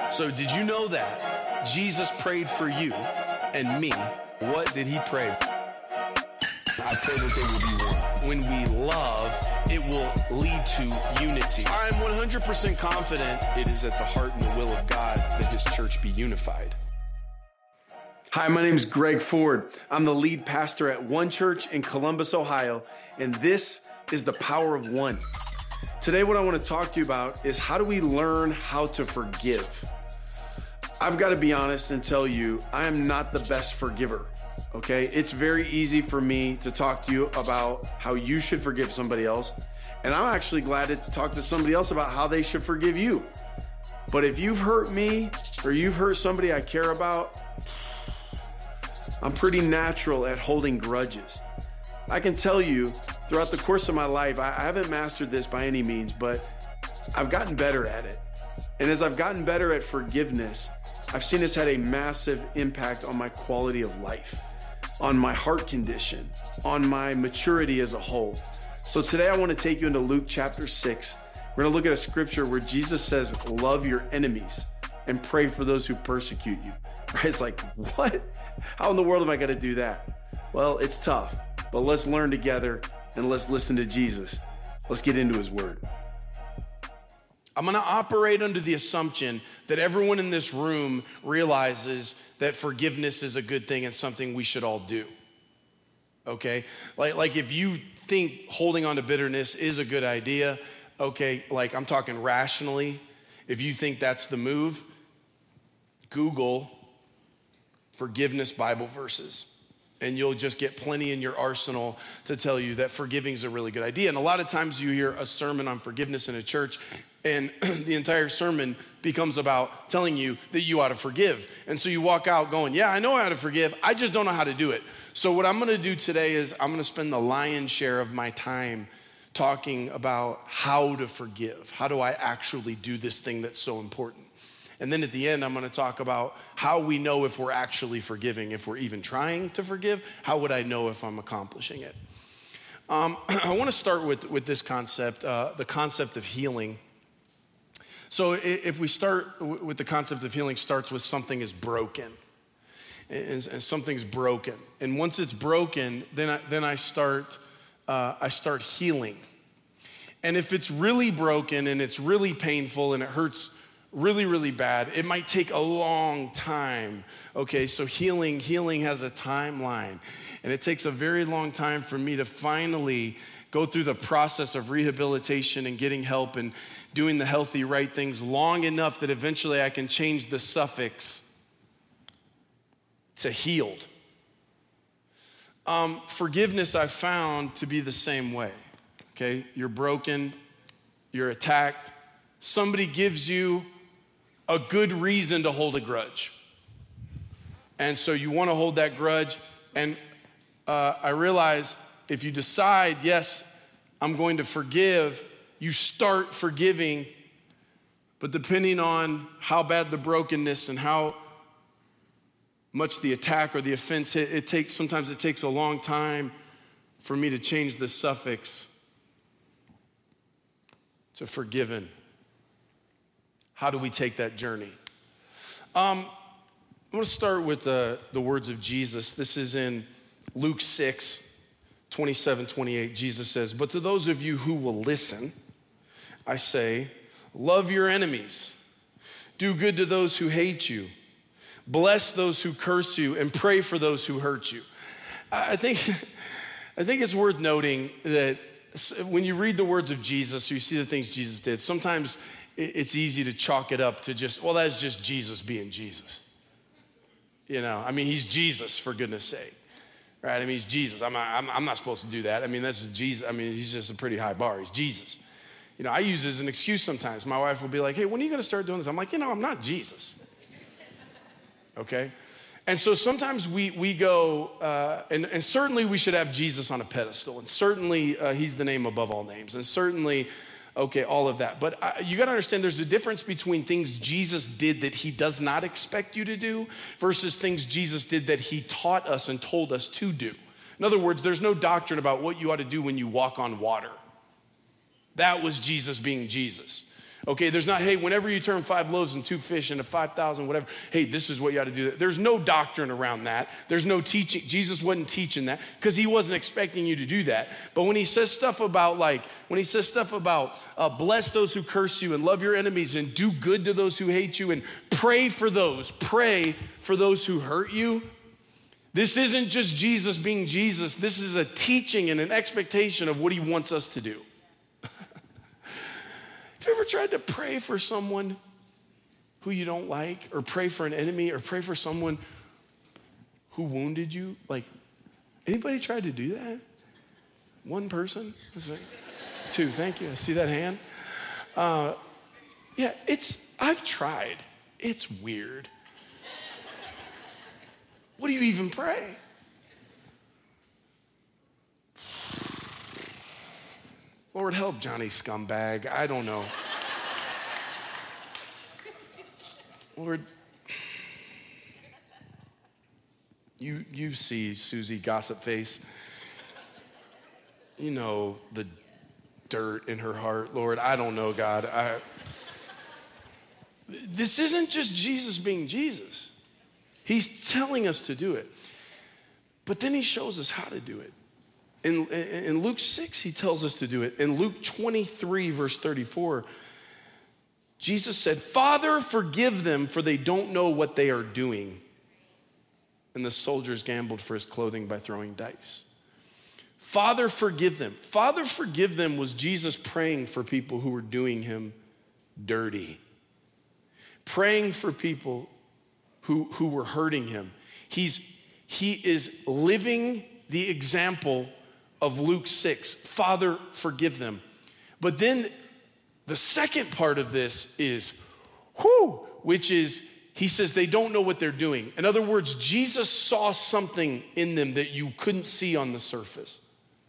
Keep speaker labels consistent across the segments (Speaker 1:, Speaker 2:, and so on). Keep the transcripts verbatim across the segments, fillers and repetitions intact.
Speaker 1: So did you know that Jesus prayed for you and me? What did he pray? I pray that they will be one. When we love, it will lead to unity. I'm one hundred percent confident it is at the heart and the will of God that his church be unified.
Speaker 2: Hi, my name is Greg Ford. I'm the lead pastor at One Church in Columbus, Ohio, and this is The Power of One. Today, what I want to talk to you about is how do we learn how to forgive? I've got to be honest and tell you, I am not the best forgiver, okay? It's very easy for me to talk to you about how you should forgive somebody else, and I'm actually glad to talk to somebody else about how they should forgive you. But if you've hurt me or you've hurt somebody I care about, I'm pretty natural at holding grudges. I can tell you throughout the course of my life, I haven't mastered this by any means, but I've gotten better at it. And as I've gotten better at forgiveness, I've seen it's had a massive impact on my quality of life, on my heart condition, on my maturity as a whole. So today I want to take you into Luke chapter six. We're going to look at a scripture where Jesus says, love your enemies and pray for those who persecute you. Right? It's like, what? How in the world am I going to do that? Well, it's tough, but let's learn together and let's listen to Jesus. Let's get into his word.
Speaker 1: I'm going to operate under the assumption that everyone in this room realizes that forgiveness is a good thing and something we should all do. Okay? Like, like if you think holding on to bitterness is a good idea, okay, like I'm talking rationally, if you think that's the move, Google forgiveness Bible verses. And you'll just get plenty in your arsenal to tell you that forgiving is a really good idea. And a lot of times you hear a sermon on forgiveness in a church, and the entire sermon becomes about telling you that you ought to forgive. And so you walk out going, yeah, I know how to forgive. I just don't know how to do it. So what I'm going to do today is I'm going to spend the lion's share of my time talking about how to forgive. How do I actually do this thing that's so important? And then at the end, I'm going to talk about how we know if we're actually forgiving, if we're even trying to forgive. How would I know if I'm accomplishing it? Um, I want to start with, with this concept, uh, the concept of healing. So if we start with the concept of healing, starts with something is broken. And, and something's broken. And once it's broken, then I, then I start uh, I start healing. And if it's really broken and it's really painful and it hurts really, really bad, it might take a long time. Okay, so healing, healing has a timeline. And it takes a very long time for me to finally go through the process of rehabilitation and getting help and doing the healthy, right things long enough that eventually I can change the suffix to healed. Um, forgiveness I've found to be the same way. Okay, you're broken, you're attacked. Somebody gives you a good reason to hold a grudge. And so you want to hold that grudge. And uh, I realize if you decide, yes, I'm going to forgive, you start forgiving. But depending on how bad the brokenness and how much the attack or the offense hit, it takes, sometimes it takes a long time for me to change the suffix to forgiven. How do we take that journey? Um, I want to start with the, the words of Jesus. This is in Luke six, twenty-seven, twenty-eight. Jesus says, but to those of you who will listen, I say, love your enemies. Do good to those who hate you. Bless those who curse you and pray for those who hurt you. I think, I think it's worth noting that when you read the words of Jesus, or you see the things Jesus did, sometimes it's easy to chalk it up to just, well, that's just Jesus being Jesus. You know, I mean, he's Jesus, for goodness sake, right? I mean, he's Jesus. I'm not, I'm, I'm not supposed to do that. I mean, that's Jesus. I mean, he's just a pretty high bar. He's Jesus. You know, I use it as an excuse sometimes. My wife will be like, hey, when are you going to start doing this? I'm like, you know, I'm not Jesus. Okay? And so sometimes we we go, uh, and, and certainly we should have Jesus on a pedestal. And certainly uh, he's the name above all names. And certainly, okay, all of that. But uh, you got to understand there's a difference between things Jesus did that he does not expect you to do versus things Jesus did that he taught us and told us to do. In other words, there's no doctrine about what you ought to do when you walk on water. That was Jesus being Jesus. Okay, there's not, hey, whenever you turn five loaves and two fish into five thousand, whatever, hey, this is what you got to do. There's no doctrine around that. There's no teaching. Jesus wasn't teaching that because he wasn't expecting you to do that. But when he says stuff about like, when he says stuff about uh, bless those who curse you and love your enemies and do good to those who hate you and pray for those, pray for those who hurt you. This isn't just Jesus being Jesus. This is a teaching and an expectation of what he wants us to do. Have you ever tried to pray for someone who you don't like, or pray for an enemy, or pray for someone who wounded you? Like, anybody tried to do that? One person? Two, thank you. I see that hand. Uh, yeah, it's, I've tried. It's weird. What do you even pray? Lord, help Johnny scumbag. I don't know. Lord, you, you see Susie Gossip Face. You know the dirt in her heart. Lord, I don't know, God. I, this isn't just Jesus being Jesus. He's telling us to do it. But then he shows us how to do it. In, in Luke six, he tells us to do it. In Luke twenty-three, verse thirty-four, Jesus said, Father, forgive them, for they don't know what they are doing. And the soldiers gambled for his clothing by throwing dice. Father, forgive them. Father, forgive them was Jesus praying for people who were doing him dirty. Praying for people who, who were hurting him. He's, he is living the example of Luke six, Father, forgive them. But then the second part of this is, whoo, which is, he says they don't know what they're doing. In other words, Jesus saw something in them that you couldn't see on the surface.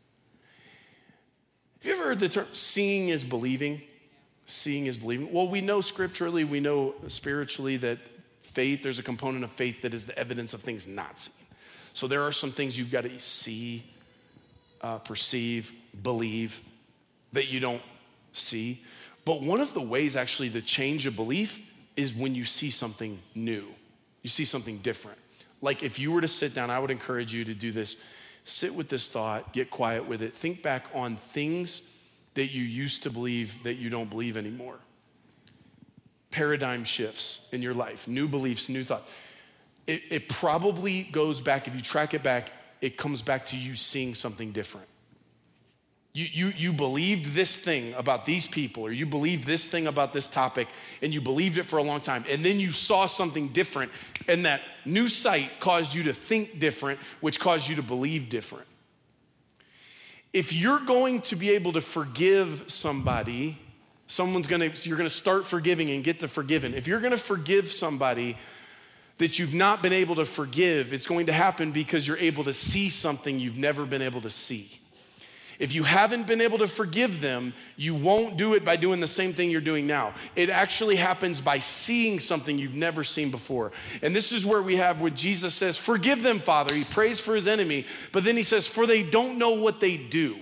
Speaker 1: Have you ever heard the term, seeing is believing? Seeing is believing. Well, we know scripturally, we know spiritually that faith, there's a component of faith that is the evidence of things not seen. So there are some things you've got to see, uh, perceive, believe that you don't see. But one of the ways actually to change a belief is when you see something new. You see something different. Like if you were to sit down, I would encourage you to do this. Sit with this thought, get quiet with it. Think back on things that you used to believe that you don't believe anymore. Paradigm shifts in your life, new beliefs, new thoughts. It, it probably goes back, if you track it back, it comes back to you seeing something different. You, you, you believed this thing about these people, or you believed this thing about this topic, and you believed it for a long time, and then you saw something different, and that new sight caused you to think different, which caused you to believe different. If you're going to be able to forgive somebody, someone's gonna, you're gonna start forgiving and get to forgiven. If you're gonna forgive somebody that you've not been able to forgive, it's going to happen because you're able to see something you've never been able to see. If you haven't been able to forgive them, you won't do it by doing the same thing you're doing now. It actually happens by seeing something you've never seen before. And this is where we have when Jesus says, forgive them, Father. He prays for his enemy, but then he says, for they don't know what they do.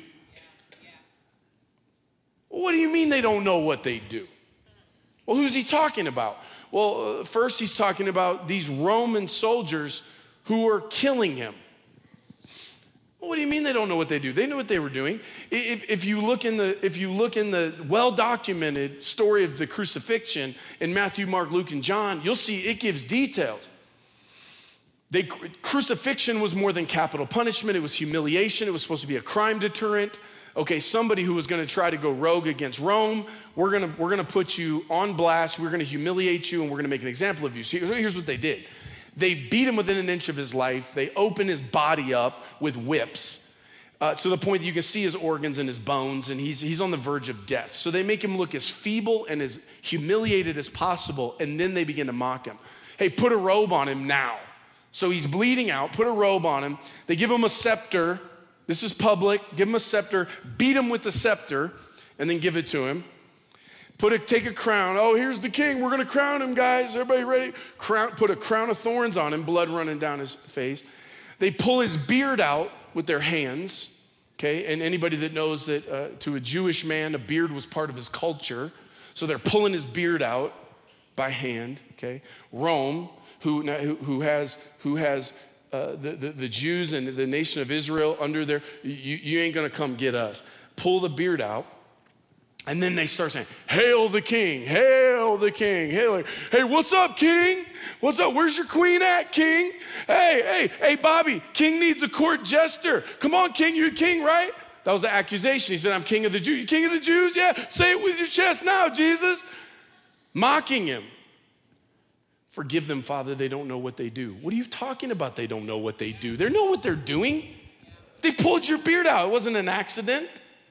Speaker 1: What do you mean they don't know what they do? Well, who's he talking about? Well, uh, first he's talking about these Roman soldiers who are killing him. Well, what do you mean they don't know what they do? They knew what they were doing. If, if you look in the, if you look in the well-documented story of the crucifixion in Matthew, Mark, Luke, and John, you'll see it gives details. They, crucifixion was more than capital punishment. It was humiliation. It was supposed to be a crime deterrent. Okay, somebody who was going to try to go rogue against Rome, we're going to we're going to put you on blast. We're going to humiliate you, and we're going to make an example of you. So here's what they did. They beat him within an inch of his life. They opened his body up with whips uh, to the point that you can see his organs and his bones, and he's, he's on the verge of death. So they make him look as feeble and as humiliated as possible, and then they begin to mock him. Hey, put a robe on him now. So he's bleeding out. Put a robe on him. They give him a scepter. This is public. Give him a scepter. Beat him with the scepter, and then give it to him. Put a, take a crown. Oh, here's the king. We're going to crown him, guys. Everybody ready? Crown, put a crown of thorns on him, blood running down his face. They pull his beard out with their hands, okay? And anybody that knows that uh, to a Jewish man, a beard was part of his culture. So they're pulling his beard out by hand, okay? Rome, who, who, who has, who has uh, the, the, the Jews and the nation of Israel under their, you, you ain't gonna come get us. Pull the beard out. And then they start saying, hail the king, hail the king, hail. Hey, what's up, king? What's up? Where's your queen at, king? Hey, hey, hey, Bobby, king needs a court jester. Come on, king, you're king, right? That was the accusation. He said, I'm king of the Jews. You king of the Jews? Yeah, say it with your chest now, Jesus. Mocking him. Forgive them, Father, they don't know what they do. What are you talking about? They don't know what they do. They know what they're doing. They pulled your beard out. It wasn't an accident.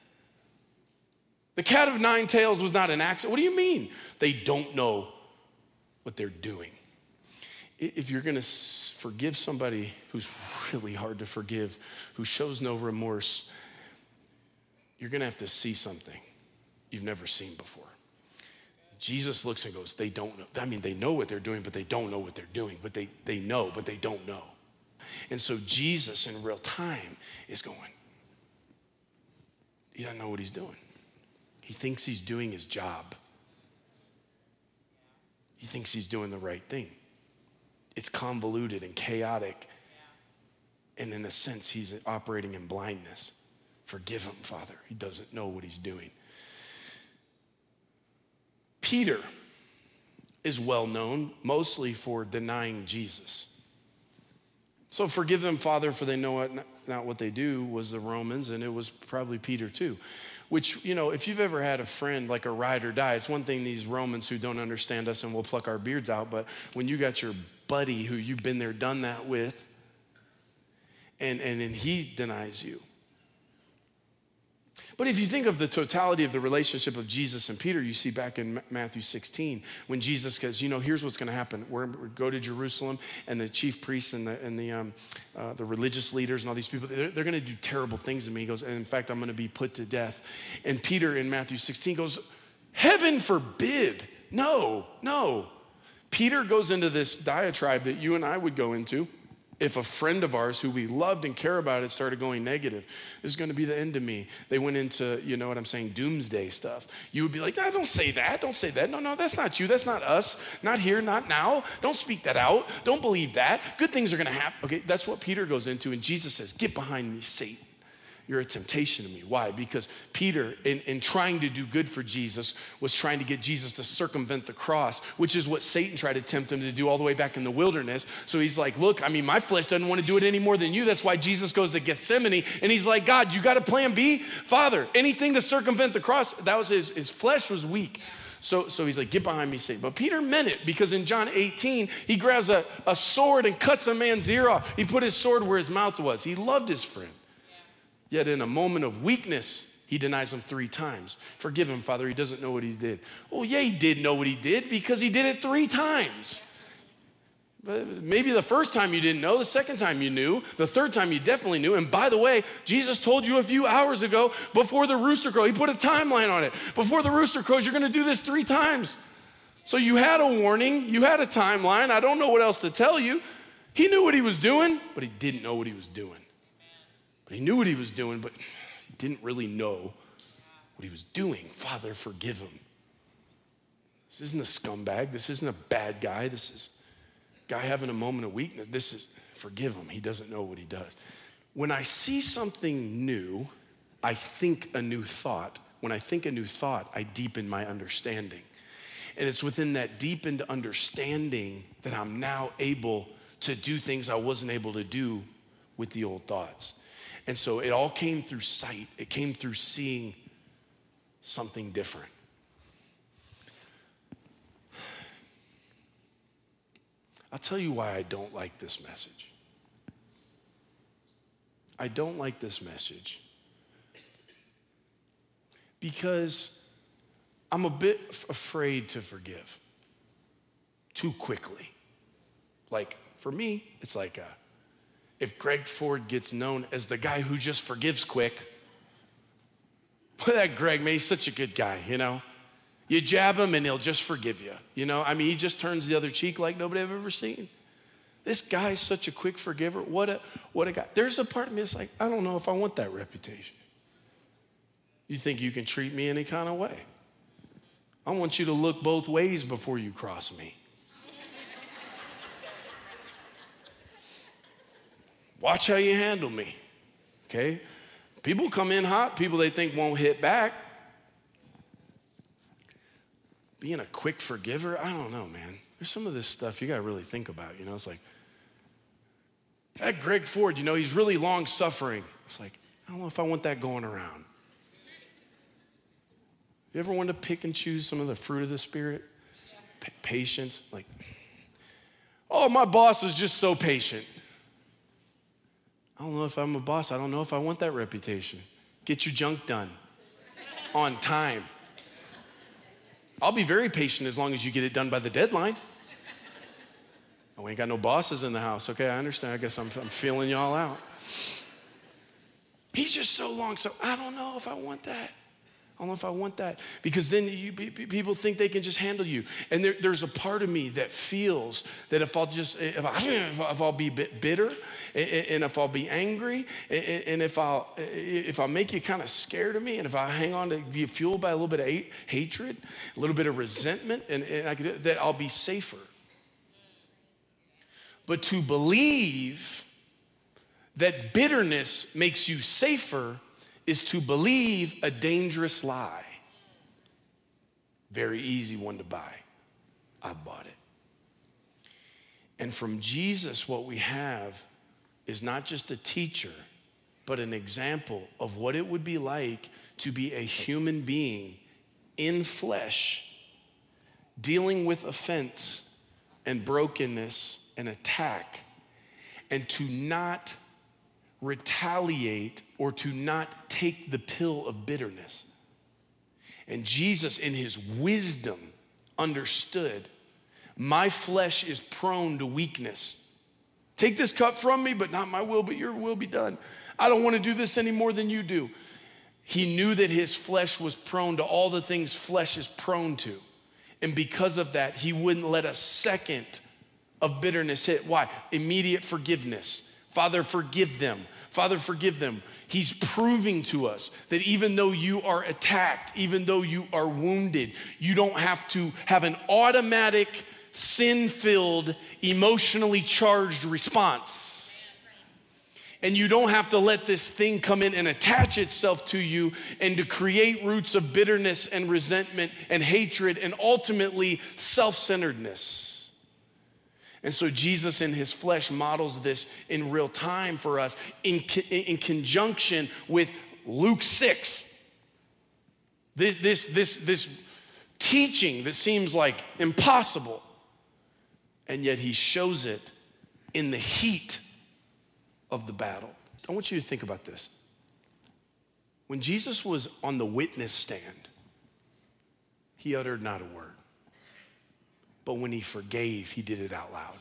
Speaker 1: The cat of nine tails was not an accident. What do you mean? They don't know what they're doing. If you're gonna forgive somebody who's really hard to forgive, who shows no remorse, you're gonna have to see something you've never seen before. Jesus looks and goes, they don't know. I mean, they know what they're doing, but they don't know what they're doing. But they, they know, but they don't know. And so Jesus in real time is going, he doesn't know what he's doing. He thinks he's doing his job. He thinks he's doing the right thing. It's convoluted and chaotic. And in a sense, he's operating in blindness. Forgive him, Father. He doesn't know what he's doing. Peter is well known mostly for denying Jesus. So forgive them, Father, for they know what, not what they do was the Romans, and it was probably Peter too. Which, you know, if you've ever had a friend like a ride or die, it's one thing these Romans who don't understand us and will pluck our beards out, but when you got your buddy who you've been there, done that with, and, and, and he denies you. But if you think of the totality of the relationship of Jesus and Peter, you see back in Matthew sixteen, when Jesus says, you know, here's what's gonna happen. We're gonna go to Jerusalem, and the chief priests and the, and the, um, uh, the religious leaders and all these people, they're, they're gonna do terrible things to me. He goes, and in fact, I'm gonna be put to death. And Peter in Matthew sixteen goes, heaven forbid, no, no. Peter goes into this diatribe that you and I would go into if a friend of ours who we loved and care about it started going negative. This is going to be the end of me. They went into, you know what I'm saying, doomsday stuff. You would be like, no, don't say that. Don't say that. No, no, that's not you. That's not us. Not here, not now. Don't speak that out. Don't believe that. Good things are going to happen. Okay, that's what Peter goes into. And Jesus says, get behind me, Satan. You're a temptation to me. Why? Because Peter, in, in trying to do good for Jesus, was trying to get Jesus to circumvent the cross, which is what Satan tried to tempt him to do all the way back in the wilderness. So he's like, look, I mean, my flesh doesn't want to do it any more than you. That's why Jesus goes to Gethsemane. And he's like, God, you got a plan B? Father, anything to circumvent the cross. That was his, his flesh was weak. So, so he's like, get behind me, Satan. But Peter meant it, because in John eighteen, he grabs a, a sword and cuts a man's ear off. He put his sword where his mouth was. He loved his friend. Yet in a moment of weakness, he denies him three times. Forgive him, Father, he doesn't know what he did. Oh, yeah, he did know what he did, because he did it three times. But maybe the first time you didn't know, the second time you knew, the third time you definitely knew. And by the way, Jesus told you a few hours ago, before the rooster crows, he put a timeline on it. Before the rooster crows, you're gonna do this three times. So you had a warning, you had a timeline. I don't know what else to tell you. He knew what he was doing, but he didn't know what he was doing. But he knew what he was doing, but he didn't really know what he was doing. Father, forgive him. This isn't a scumbag. This isn't a bad guy. This is a guy having a moment of weakness. This is, forgive him. He doesn't know what he does. When I see something new, I think a new thought. When I think a new thought, I deepen my understanding. And it's within that deepened understanding that I'm now able to do things I wasn't able to do with the old thoughts. And so it all came through sight. It came through seeing something different. I'll tell you why I don't like this message. I don't like this message because I'm a bit f- afraid to forgive too quickly. Like, for me, it's like a, if Greg Ford gets known as the guy who just forgives quick, look at that Greg, man, he's such a good guy, you know? You jab him and he'll just forgive you, you know? I mean, he just turns the other cheek like nobody I've ever seen. This guy's such a quick forgiver. What a, what a guy. There's a part of me that's like, I don't know if I want that reputation. You think you can treat me any kind of way? I want you to look both ways before you cross me. Watch how you handle me, okay? People come in hot, people they think won't hit back. Being a quick forgiver, I don't know, man. There's some of this stuff you gotta really think about, you know? It's like, that Greg Ford, you know, he's really long-suffering. It's like, I don't know if I want that going around. You ever want to pick and choose some of the fruit of the Spirit? P- patience, like, oh, my boss is just so patient. I don't know if I'm a boss. I don't know if I want that reputation. Get your junk done on time. I'll be very patient as long as you get it done by the deadline. Oh, we ain't got no bosses in the house. Okay, I understand. I guess I'm, I'm feeling y'all out. He's just so long. So I don't know if I want that. I don't know if I want that. Because then you, people think they can just handle you. And there, there's a part of me that feels that if I'll just, if, I, if I'll be bitter, and if I'll be angry, and if I'll, if I'll make you kind of scared of me, and if I hang on to be fueled by a little bit of hatred, a little bit of resentment, and, and I could, that I'll be safer. But to believe that bitterness makes you safer is to believe a dangerous lie. Very easy one to buy. I bought it. And from Jesus, what we have is not just a teacher, but an example of what it would be like to be a human being in flesh, dealing with offense and brokenness and attack, and to not retaliate or to not take the pill of bitterness. And Jesus, in his wisdom, understood, my flesh is prone to weakness. Take this cup from me, but not my will, but your will be done. I don't want to do this any more than you do. He knew that his flesh was prone to all the things flesh is prone to. And because of that, he wouldn't let a second of bitterness hit. Why? Immediate forgiveness. Father, forgive them. Father, forgive them. He's proving to us that even though you are attacked, even though you are wounded, you don't have to have an automatic, sin-filled, emotionally charged response. And you don't have to let this thing come in and attach itself to you and to create roots of bitterness and resentment and hatred and ultimately self-centeredness. And so Jesus in his flesh models this in real time for us in, in conjunction with Luke six. This, this, this, this teaching that seems like impossible, and yet he shows it in the heat of the battle. I want you to think about this. When Jesus was on the witness stand, he uttered not a word. But when he forgave, he did it out loud.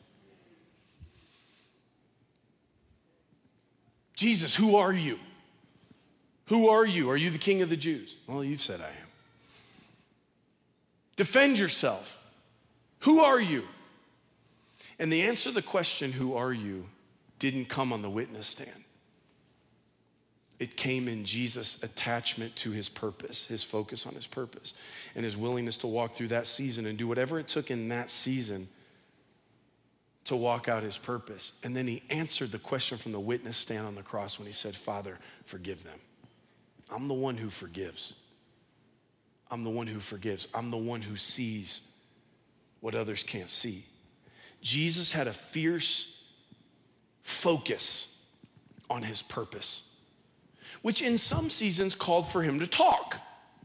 Speaker 1: Jesus, who are you? Who are you? Are you the King of the Jews? Well, you've said I am. Defend yourself. Who are you? And the answer to the question, who are you, didn't come on the witness stand. It came in Jesus' attachment to his purpose, his focus on his purpose, and his willingness to walk through that season and do whatever it took in that season to walk out his purpose. And then he answered the question from the witness stand on the cross when he said, Father, forgive them. I'm the one who forgives. I'm the one who forgives. I'm the one who sees what others can't see. Jesus had a fierce focus on his purpose, which in some seasons called for him to talk.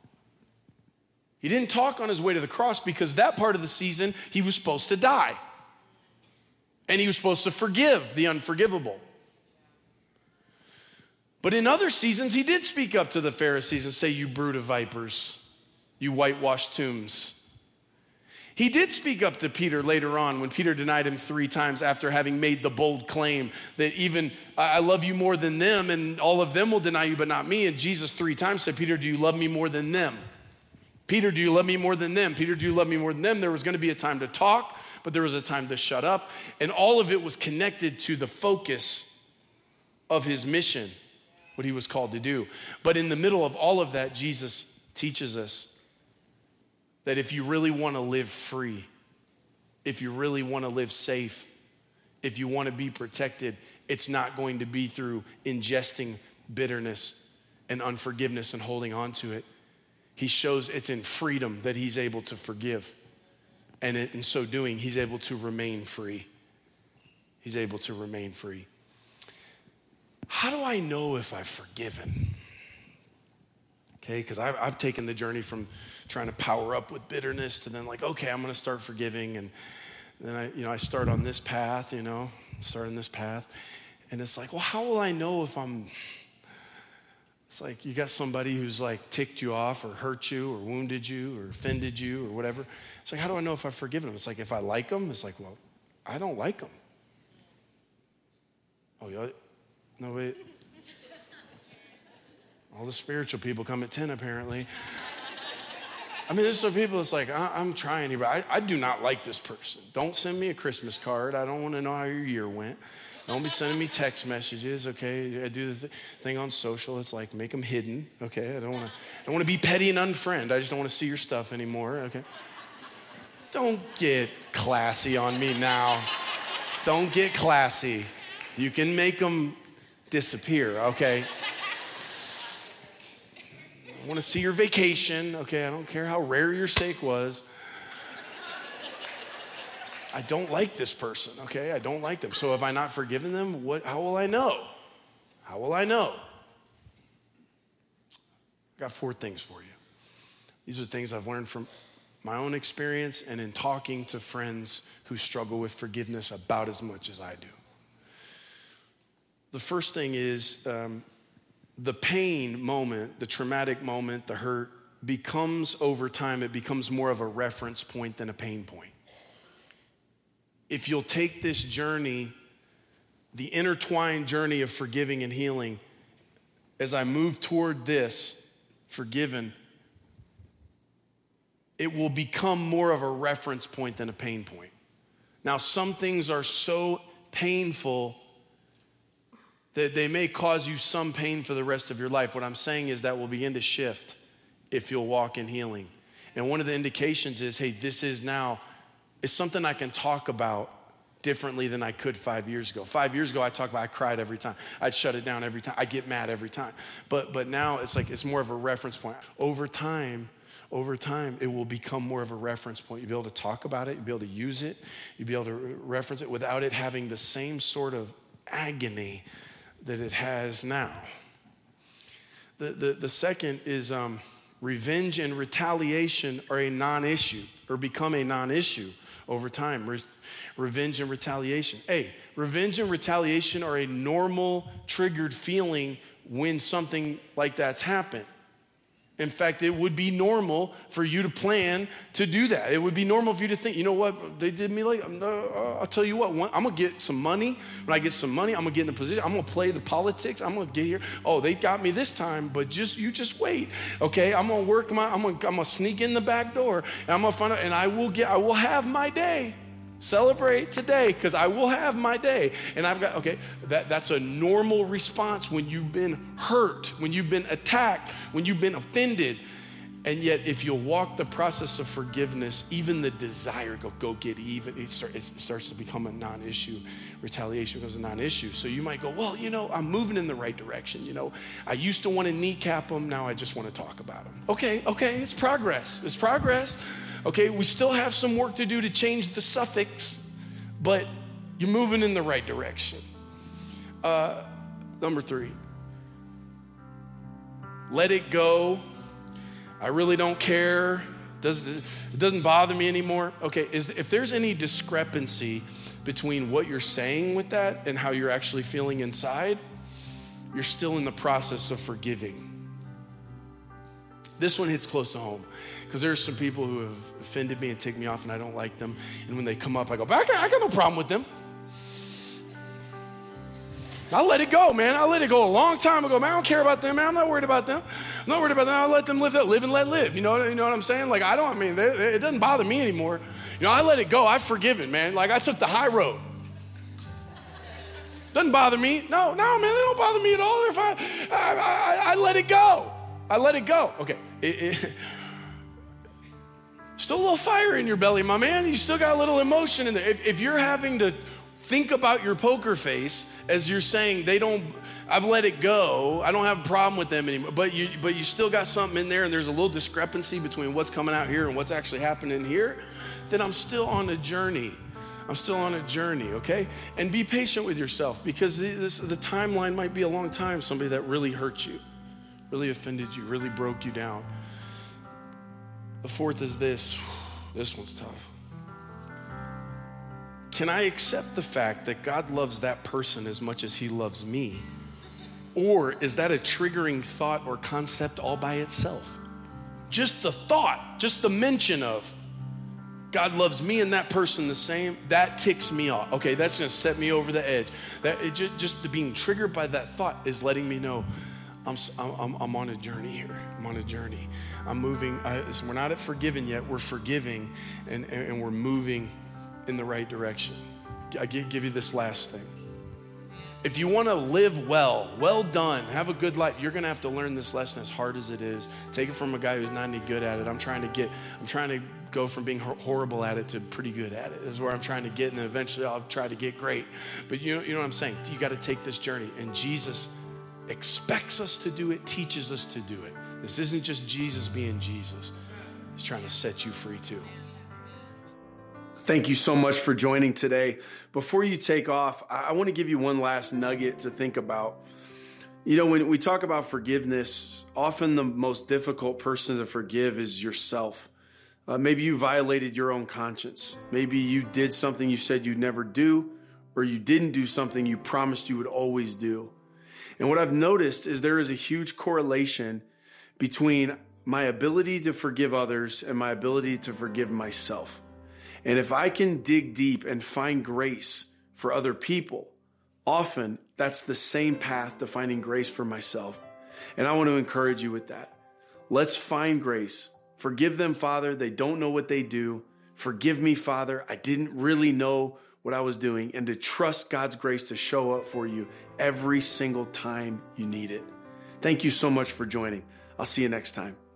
Speaker 1: He didn't talk on his way to the cross because that part of the season he was supposed to die. And he was supposed to forgive the unforgivable. But in other seasons, he did speak up to the Pharisees and say, you brood of vipers, you whitewashed tombs. He did speak up to Peter later on when Peter denied him three times after having made the bold claim that even I love you more than them and all of them will deny you but not me. And Jesus three times said, Peter, do you love me more than them? Peter, do you love me more than them? Peter, do you love me more than them? There was going to be a time to talk, but there was a time to shut up. And all of it was connected to the focus of his mission, what he was called to do. But in the middle of all of that, Jesus teaches us that if you really want to live free, if you really want to live safe, if you want to be protected, it's not going to be through ingesting bitterness and unforgiveness and holding on to it. He shows it's in freedom that he's able to forgive. And in so doing, he's able to remain free. He's able to remain free. How do I know if I've forgiven? Okay, because I've, I've taken the journey from trying to power up with bitterness to then like, okay, I'm going to start forgiving. And then I, you know, I start on this path, you know, start on this path. And it's like, well, how will I know if I'm, it's like you got somebody who's like ticked you off or hurt you or wounded you or offended you or whatever. It's like, how do I know if I've forgiven them? It's like, if I like them, it's like, well, I don't like them. Oh, yeah, no, wait. All the spiritual people come at ten, apparently. I mean, there's some people, it's like, I, I'm trying here, but I, I do not like this person. Don't send me a Christmas card. I don't want to know how your year went. Don't be sending me text messages, okay? I do the th- thing on social. It's like, make them hidden, okay? I don't want to I don't want to be petty and unfriend. I just don't want to see your stuff anymore, okay? Don't get classy on me now. Don't get classy. You can make them disappear, okay? I want to see your vacation, okay? I don't care how rare your steak was. I don't like this person, okay? I don't like them. So have I not forgiven them? What? How will I know? How will I know? I got four things for you. These are things I've learned from my own experience and in talking to friends who struggle with forgiveness about as much as I do. The first thing is um, the pain moment, the traumatic moment, the hurt becomes over time, it becomes more of a reference point than a pain point. If you'll take this journey, the intertwined journey of forgiving and healing, as I move toward this, forgiven, it will become more of a reference point than a pain point. Now, some things are so painful that they may cause you some pain for the rest of your life. What I'm saying is that will begin to shift if you'll walk in healing. And one of the indications is, hey, this is now, it's something I can talk about differently than I could five years ago. Five years ago, I talked about, I cried every time. I'd shut it down every time. I get mad every time. But but now it's like, it's more of a reference point. Over time, over time, it will become more of a reference point. You'll be able to talk about it. You'll be able to use it. You'll be able to reference it without it having the same sort of agony that it has now. The, the, the second is um, revenge and retaliation are a non-issue or become a non-issue over time. Re- revenge and retaliation. Hey, revenge and retaliation are a normal triggered feeling when something like that's happened. In fact, it would be normal for you to plan to do that. It would be normal for you to think, you know what, they did me like, uh, I'll tell you what, one, I'm gonna get some money. When I get some money, I'm gonna get in the position, I'm gonna play the politics, I'm gonna get here. Oh, they got me this time, but just you just wait, okay? I'm gonna work my, I'm gonna, I'm gonna sneak in the back door, and I'm gonna find out, and I will get, I will have my day. Celebrate today, because I will have my day. And I've got, okay, that, that's a normal response when you've been hurt, when you've been attacked, when you've been offended. And yet, if you'll walk the process of forgiveness, even the desire to go, go get even, it, start, it starts to become a non-issue. Retaliation becomes a non-issue. So you might go, well, you know, I'm moving in the right direction. You know, I used to want to kneecap them. Now I just want to talk about them. Okay, okay, it's progress. It's progress. Okay, we still have some work to do to change the suffix, but you're moving in the right direction. Uh, number three, let it go. I really don't care. Does, it doesn't bother me anymore. Okay, is, if there's any discrepancy between what you're saying with that and how you're actually feeling inside, you're still in the process of forgiving. This one hits close to home because there's some people who have offended me and ticked me off and I don't like them. And when they come up, I go, I got, I got no problem with them. I'll let it go, man. I'll let it go a long time ago. Man, I don't care about them, man. I'm not worried about them. I'm not worried about them. I'll let them live that, live and let live. You know, you know what I'm saying? Like, I don't, I mean, they, they, it doesn't bother me anymore. You know, I let it go. I've forgiven, man. Like, I took the high road. Doesn't bother me. No, no, man, they don't bother me at all. They're fine. I, I, I let it go. I let it go. Okay. It, it, Still a little fire in your belly, my man. You still got a little emotion in there. If, if you're having to think about your poker face as you're saying, they don't, I've let it go, I don't have a problem with them anymore, but you, but you still got something in there and there's a little discrepancy between what's coming out here and what's actually happening here, then I'm still on a journey. I'm still on a journey, okay? And be patient with yourself, because this, the timeline might be a long time, somebody that really hurt you, really offended you, really broke you down. The fourth is this. This one's tough. Can I accept the fact that God loves that person as much as he loves me? Or is that a triggering thought or concept all by itself? Just the thought, just the mention of God loves me and that person the same, that ticks me off. Okay, that's gonna set me over the edge. That it just, just the being triggered by that thought is letting me know I'm, I'm, I'm on a journey here. I'm on a journey. I'm moving. I, we're not at forgiven yet. We're forgiving, and, and, and we're moving in the right direction. I give, give you this last thing. If you want to live well, well done, have a good life, you're going to have to learn this lesson, as hard as it is. Take it from a guy who's not any good at it. I'm trying to get, I'm trying to go from being horrible at it to pretty good at it. This is where I'm trying to get, and then eventually I'll try to get great. But you know, you know what I'm saying? You got to take this journey, and Jesus expects us to do it, teaches us to do it. This isn't just Jesus being Jesus. He's trying to set you free too.
Speaker 2: Thank you so much for joining today. Before you take off, I want to give you one last nugget to think about. You know, when we talk about forgiveness, often the most difficult person to forgive is yourself. Uh, maybe you violated your own conscience. Maybe you did something you said you'd never do, or you didn't do something you promised you would always do. And what I've noticed is there is a huge correlation between my ability to forgive others and my ability to forgive myself. And if I can dig deep and find grace for other people, often that's the same path to finding grace for myself. And I want to encourage you with that. Let's find grace. Forgive them, Father. They don't know what they do. Forgive me, Father. I didn't really know what I was doing, and to trust God's grace to show up for you every single time you need it. Thank you so much for joining. I'll see you next time.